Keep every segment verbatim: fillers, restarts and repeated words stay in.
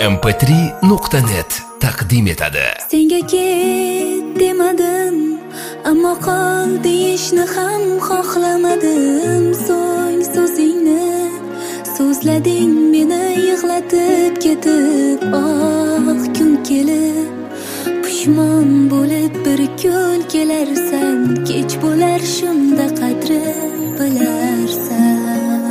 em p tri nuqta net taqdim etadi. Senga ket demadim, ammo qol deyishni ham xohlamadim. So'ng so'zingni so'zlading, meni yig'latib ketib. Oh, kun kelib pushmon bo'lib bir kun kelarsan. Kech bo'lar shunda qadri bilarsan.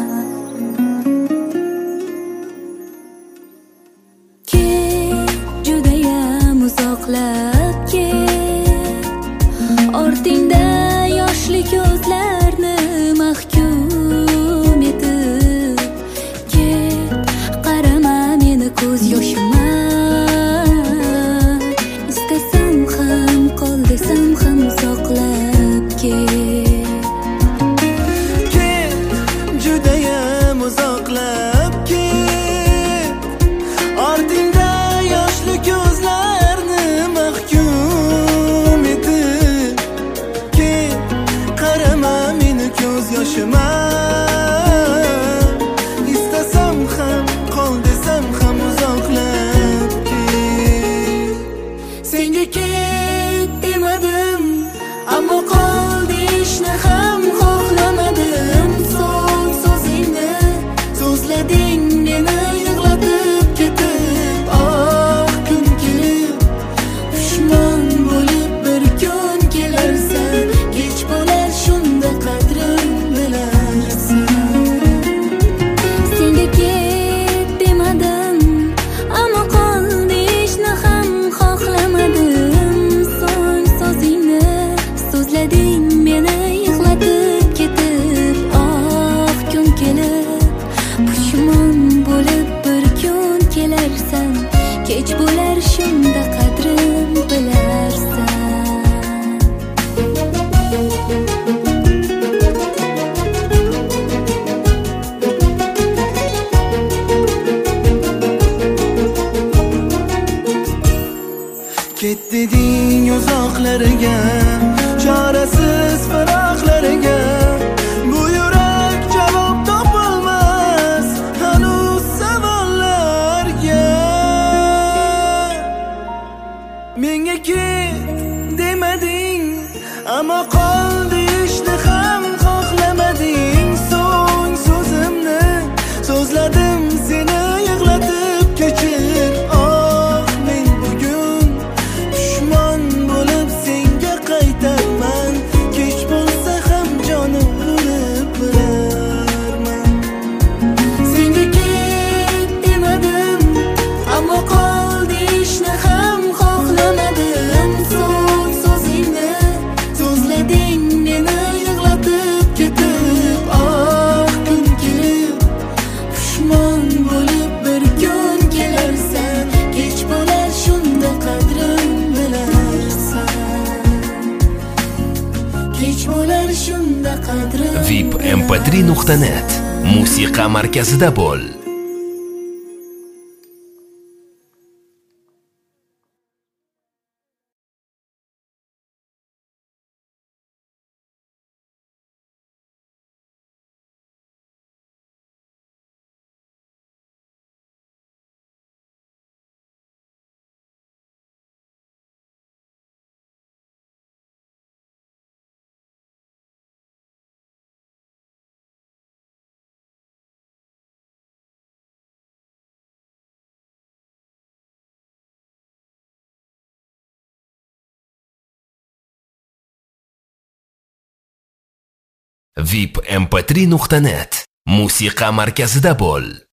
Uzoqlab ket, ortingda yoshli ko'zlarni mahkum etib. Ket, qarama meni ko'z yoshima. Istasam ham qol desam ham uzoqlab ket. Ket, judayam uzoqlab ket, ortingda yoshli ko'zlar yoshima. Istasam ham qol desam ham uzoqlab ket. Senga ket demadim, ammo qol deyishni ham xohlamadim. So'ng so'zingni so'zlading, meni yig'latib ketib. Oh, kun kelib pushmon bo'lib bir kun kelarsan. Kech bo'lar shunda qadrim kech bo'lar shunda qadrim bilarsan. Ket deding uzoqlarga, chorasiz firoqlarga. Bu yurak javob topolmas hanuz savollarga. Menga ket demading, ammo qol deyishni ham xohlamading. So'ng so'zimni so'zladim, seni yig'latib kechir. Oh, men bugun pushmon bo'lib senga qaytarman. Kech bo'lsa ham jonim urib bilarman. Senga ket demadim, ammo qol deyishni ham xohlamadim. So'ng so'zingni so'zlading, meni yig'latib ketib. Oh, kun kelib pushmon bo'lib bir kun kelarsan. Kech bo'lar shunda qadrim bilarsan. Kech bo'lar shunda qadrim. vip em p tri nuqta net musiqa markazida bo'l. vip em p tri nuqta net musiqa markazida bo'l.